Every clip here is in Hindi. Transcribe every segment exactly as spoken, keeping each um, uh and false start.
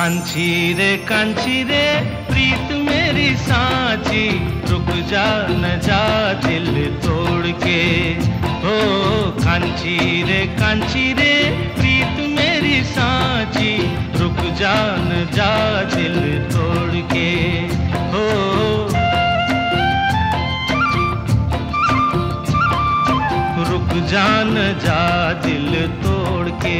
कांची रे कांची रे प्रीत मेरी सांची, रुक जा न जा दिल तोड़ के। हो कांची रे कांची रे प्रीत मेरी सांची, रुक जा न जा दिल तोड़ के। हो रुक जा न जा दिल तोड़ के।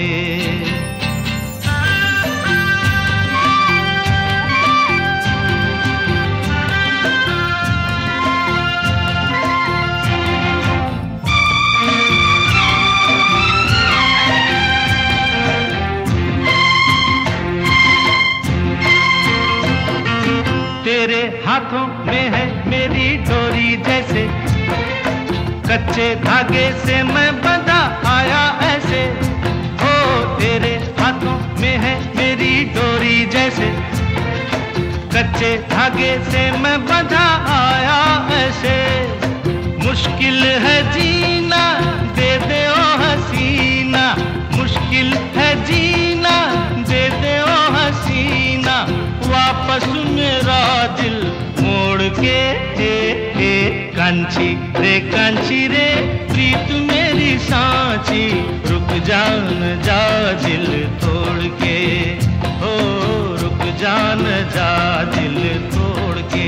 तेरे हाथों में है मेरी डोरी जैसे, कच्चे धागे से मैं बंधा आया ऐसे। हो तेरे हाथों में है मेरी डोरी जैसे, कच्चे धागे से मैं बंधा आया ऐसे। मुश्किल है जीना दे दे ओ हसीना, मुश्किल है जीना दे दे ओ हसीना, वापस मेरा दिल मोड़ के। ए, ए, कांची रे कांची रे प्रीत मेरी सांची, रुक जा न जा दिल तोड़ के। हो रुक जा न जा दिल तोड़ के।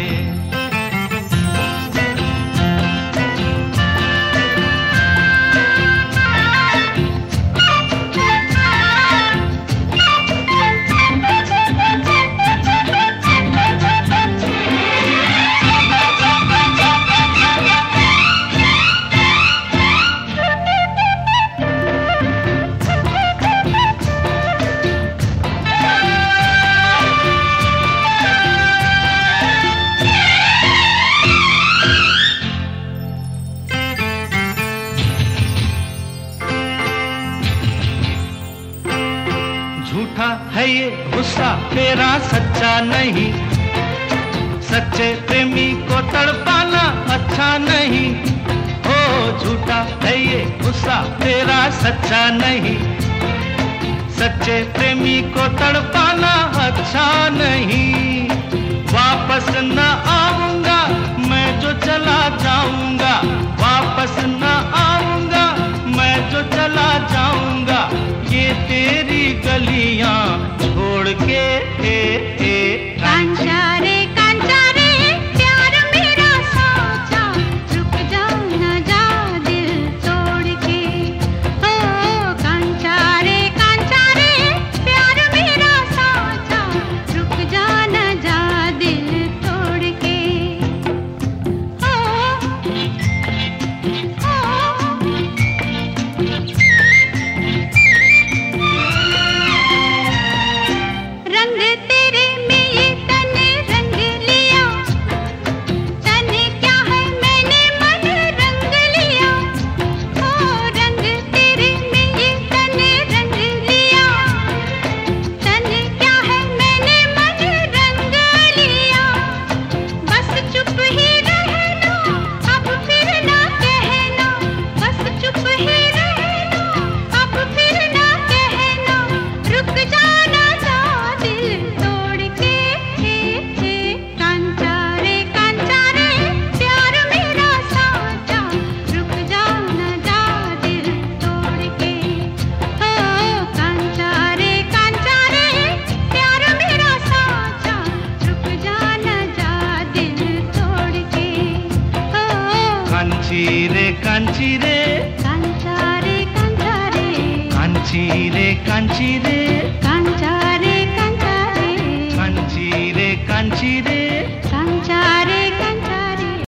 झूठा है ये गुस्सा तेरा सच्चा नहीं, सच्चे प्रेमी को तड़पाना अच्छा नहीं। हो झूठा है ये गुस्सा तेरा सच्चा नहीं, सच्चे प्रेमी को तड़पाना अच्छा नहीं। वापस न आऊंगा मैं जो चला जाऊंगा, वापस न आऊंगा मैं जो चला जाऊंगा, ये तेरी गलियां छोड़ के। ए, ए, कांचा रे कांचा रे प्यार मेरा साचा, रुक जा न जा दिल तोड़ के। हो कांचा रे कांचा रे प्यार मेरा साचा, रुक जा न जा दिल तोड़ के। हो रंग तेरे में ये तन रंग लिया, तन क्या है मैंने मन रंग लिया। ओ रंग तेरे में ये तन रंग लिया, तन क्या है मैंने मन रंग लिया। बस चुप ही रहना अब फिर ना कहना, बस चुप ही रहना अब फिर ना कहना, रुक जाना जा दिल तोड़ के। हे हे कांचा रे कांचा रे प्यार मेरा साचा, रुक जा न जा दिल तोड़ के। हो कांचा रे कांचा रे प्यार मेरा साचा, रुक जा न जा दिल तोड़ के। हो कांची रे कांची रे कांचा रे कांचा रे कांची रे कांची रे कांचा रे कांचा रे कांची रे कांची रे